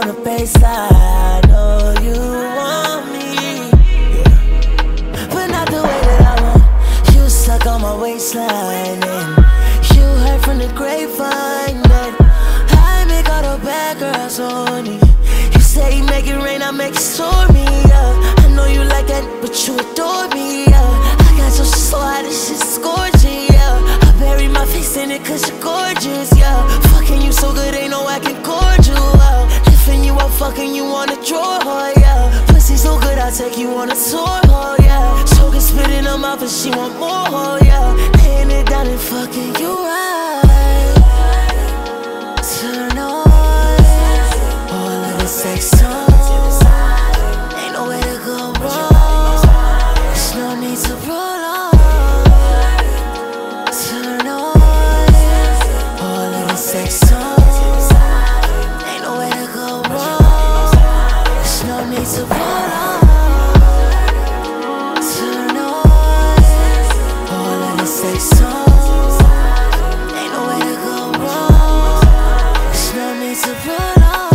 on the baseline. Oh, you want me, yeah, but not the way that I want. You suck on my waistline, and you heard from the grapevine that I make all the bad girls horny. You say make it rain, I make it stormy, yeah. I know you like that, but you adore me, yeah. I got your so high, this shit's scorching, yeah. I bury my face in it cause you're gorgeous, yeah. Fucking you so good, ain't no I can cord you out. Lifting you up, fucking you on a drawer, yeah. Pussy so good, I'll take you on a tour, oh yeah. Choking, spit in her mouth and she want more, oh yeah. Laying it down and fucking you right. Turn on all of the sex songs. Ain't no way to go wrong. There's no need to prolong. Turn on all of the sex songs. Ain't no way to go wrong. There's no need to prolong. Turn on all of the sex songs. Ain't no way to go wrong. There's no need to prolong.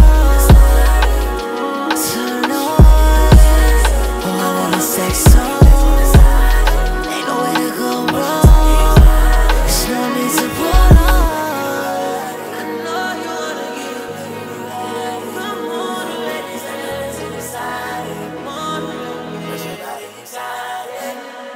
Turn on all of the sex songs. Ain't no way to go wrong. There's no need to prolong. I know you wanna get it. Come on and let these hands inside. Come on, put your body inside it.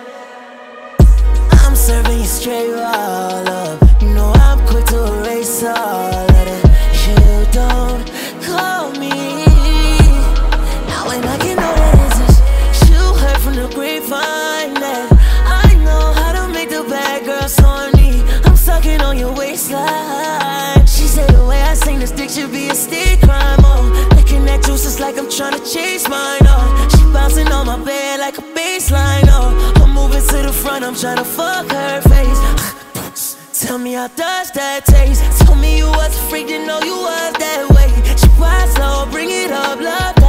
I'm serving you straight roll up. You know I'm quick to erase all of that. You don't call me. Now when I can know that it's just you heard from the grapevine that I know how to make the bad girls horny. I'm sucking on your waistline. She said the way I sing this dick should be a state crime. Oh, licking that juice is like I'm trying to chase mine. Oh, she bouncing on my bed like a baseline. Oh, I'm moving to the front, I'm trying to fuck her face. Tell me how does that taste? Tell me you was a freak, didn't know you was that way. She ride slow, bring it up, love.